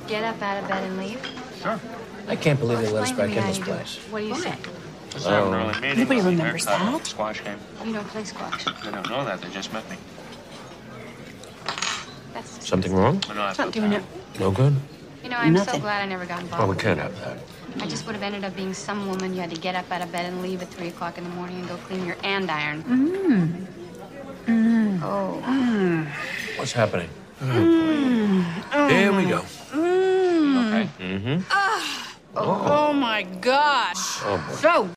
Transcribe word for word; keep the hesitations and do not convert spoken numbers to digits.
get up out of bed and leave? Sure. I can't believe they let us Explain back to in me this how you do it. place. What do you say? Just having an early meeting. Nobody about the remembers haircut, that. Squash game. You don't play squash. They don't know that. They just met me. That's Something wrong? We're not, Not doing it. No good? You know, I'm so Nothing. glad I never got involved. Well, we with can't it. have that. I just would have ended up being some woman you had to get up out of bed and leave at three o'clock in the morning and go clean your andiron. Mm. Mm. Oh. What's happening? Mm. Here we go. Mm. Okay. Mm-hmm. Oh, oh my gosh. Oh, boy. So